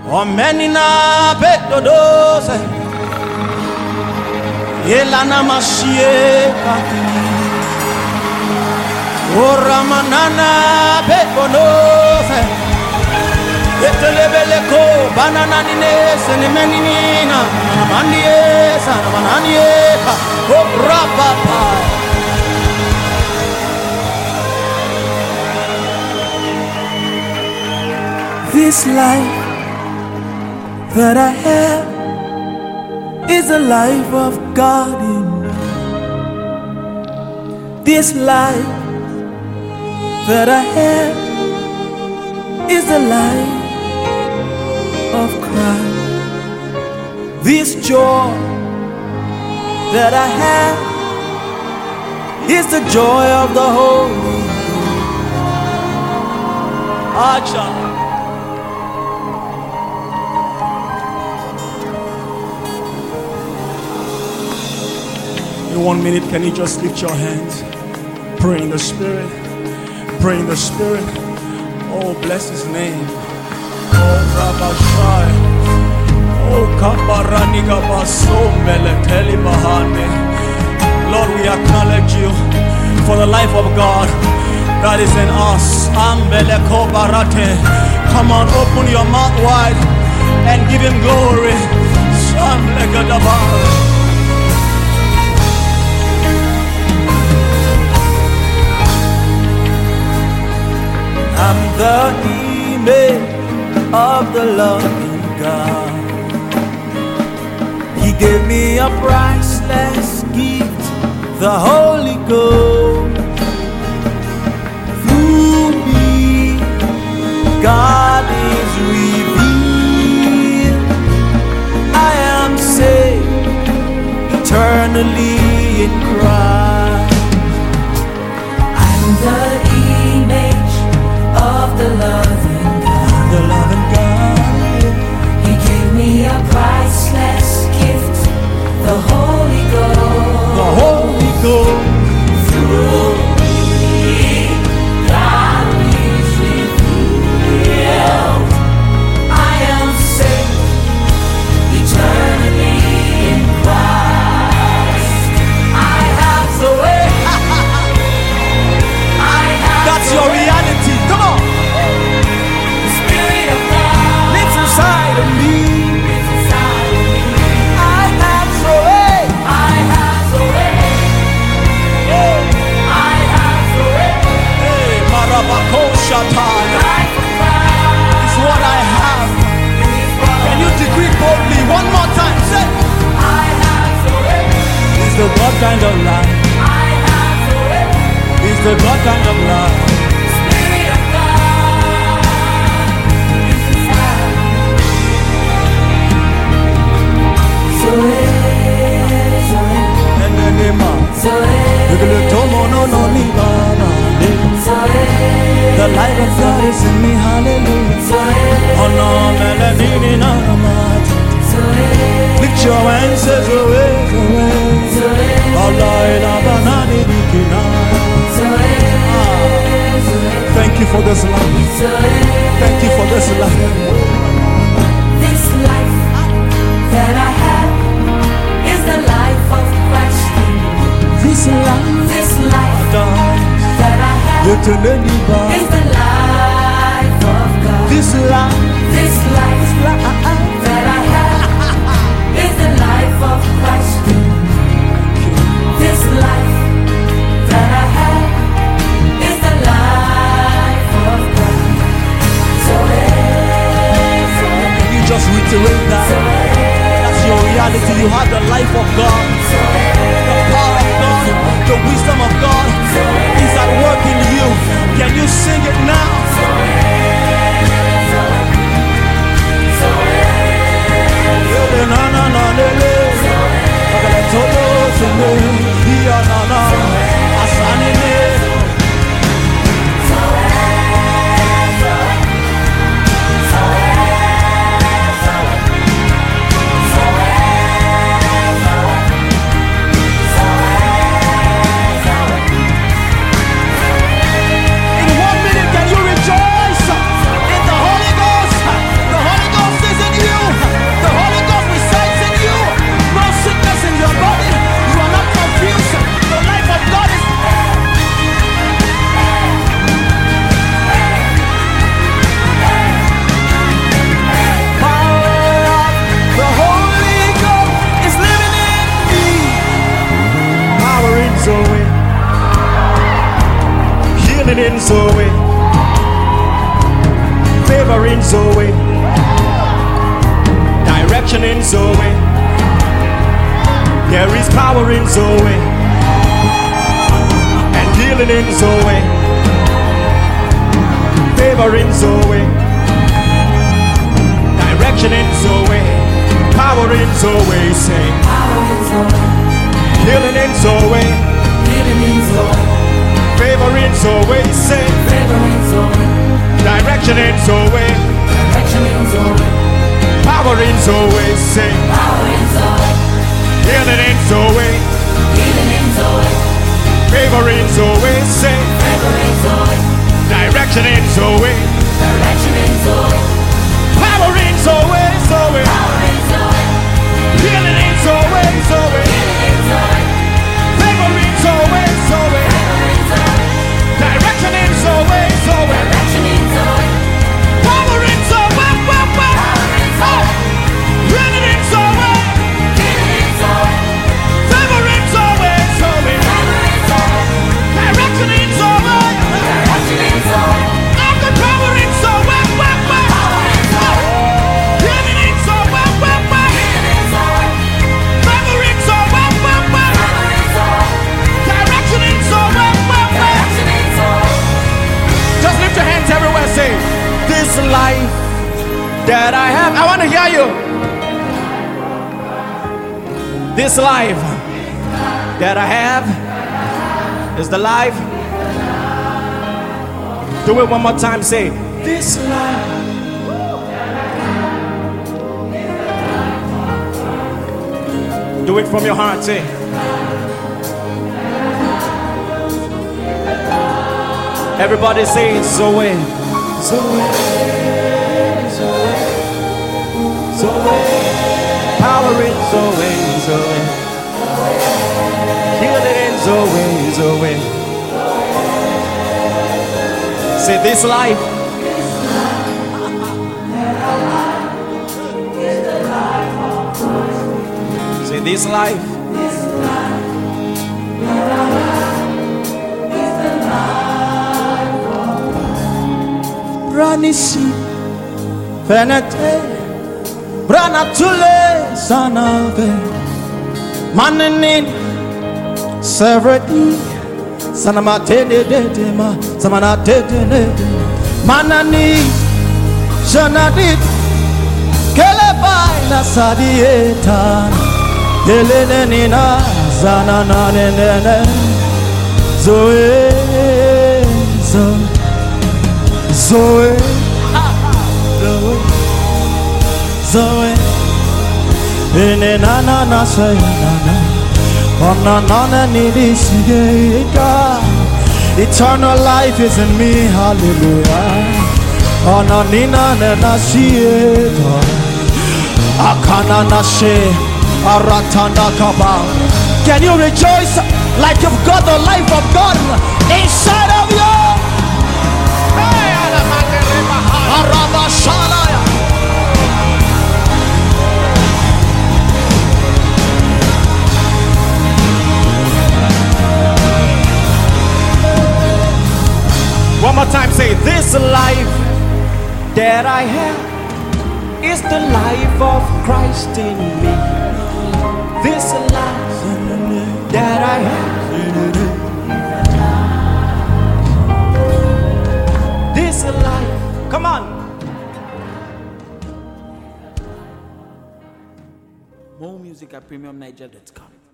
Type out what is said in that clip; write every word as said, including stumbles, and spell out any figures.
Omenina bedodose Yelana masieka Oramanana bedodose Etelebeleko banana nine senemenina Maniesa mananieka Obrapapa. This life that I have is the life of God in me. This life that I have is the life of Christ. This joy that I have is the joy of the Holy Ghost. In one minute, can you just lift your hands? Pray in the Spirit. Pray in the Spirit. Oh, bless His name. Oh, Rabashai. Oh, Kabaraniga Baso Meleteli Bahane. Lord, we acknowledge you for the life of God that is in us. Ambeleko Barate. Come on, open your mouth wide and give Him glory. Shamlegadabah. I'm the image of the loving God. He gave me a priceless gift, the Holy Ghost. Through me, God is revealed. I am saved eternally in Christ. I'm the image of the loving God. The loving God. He gave me a priceless gift, the Holy Ghost. The Holy Ghost. Through me, God is revealed. I am saved eternally in Christ. I have the way. I have. That's your reality. Come on. The Spirit of God lives inside of me. Lives inside of me. I have the way. I have the way. Oh. I have the way. Hey, Marabako Shatai. It's what I have. Can you decree boldly one more time? Say, I have the way. It's the God kind of life. I have the way. It's the God kind of life. The light of God is in me, hallelujah. Oh no, melody, no, lift your hands, says away, away. Thank you for this life. Thank you for this life. This life that I have is the life of Christ. This life, this life that I have is the life of God. This life, this life that I have is the life of Christ. This life that I have is the life of God. So can you just reiterate that? That's your reality. You have the life of God, the power of God, the wisdom of God is at work in you. Can you sing it now? In one minute, can you rejoice? There is power in Zoe, and healing in Zoe, favor in Zoe, direction in Zoe, power in Zoe, say, Power in Zoe. healing in Zoe, Healing in Zoe. favor in Zoe, say, Favor in Zoe. direction in Zoe, Direction in Zoe. power in Zoe, say, Power in Zoe. healing in Zoe, Healing in Zoe. favor in Zoe, say, Favor in Zoe. direction in Zoe, Direction in Zoe. power in Zoe, Zoe, Power in Zoe. healing in Zoe, Zoe, Healing in Zoe. favor in Zoe, Zoe, Favor in Zoe. direction in Zoe, Zoe, Direction in Zoe. power in Zoe, Power in Zoe. healing in Zoe, Healing in Zoe. favor in Zoe, Zoe, Favor in Zoe. direction in Zoe, Direction in Zoe. I've got power in Zoe, Power in Zoe. healing in Zoe, Healing in Zoe. favor in Zoe, Favor in Zoe. direction in Zoe. Direction in Zoe. Just lift your hands everywhere, say, this life that I have. I want to hear you. This life that I have is the life. Do it one more time, say, this life. Do it from your heart, say. Everybody say, Zoe, Zoe, Zoe, Zoe, power in Zoe, Zoe, healing in Zoe, Zoe. Say, this life. Say, this life. Branisi, Venete, Branatule, Sanave, Manenin, Severity, Sanamate de Dema, Samanate de Manani, Janadit, Kelebai, Nasadieta, Helenina, Zananane, Zoe, Zoe. Zoe, Zoe, Zoe, in na na na say na na, oh na na na nidi sigeka. Eternal life is in me, hallelujah. Oh na nina na na sieta, akana na she, aratanda kaba. Can you rejoice like you've got the life of God inside of you? One more time, say, this life that I have is the life of Christ in me. This life that I have, this life, come on. More music at premium niger dot com.